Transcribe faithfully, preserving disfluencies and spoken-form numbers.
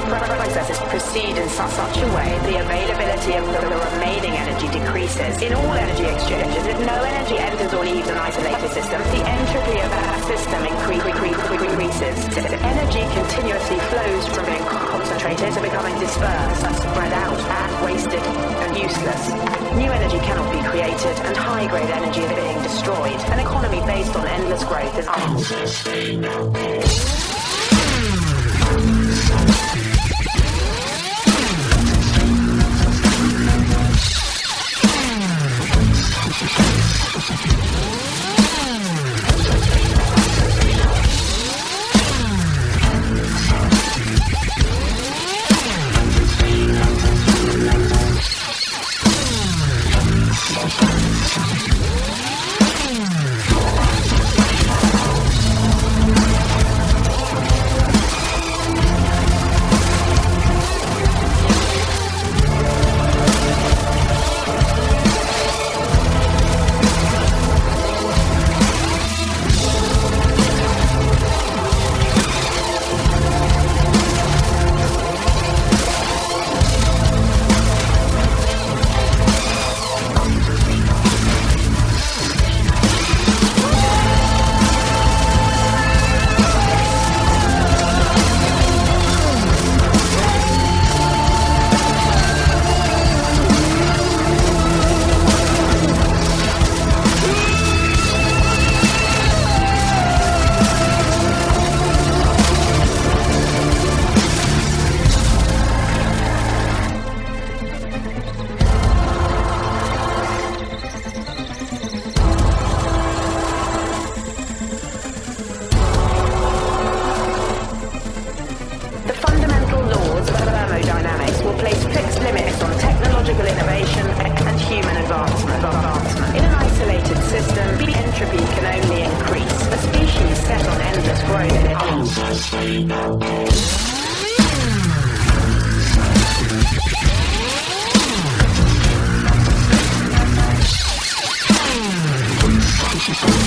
processes proceed in such, such a way the availability of the, the remaining energy decreases. In all energy exchanges, if no energy enters or leaves an isolated system, the entropy of that system incre- incre- increases. Energy continuously flows from being concentrated to becoming dispersed, spread out, wasted, and useless. New energy cannot be created, and high-grade energy is being destroyed. An economy based on endless growth is unsustainable. Unsustainable.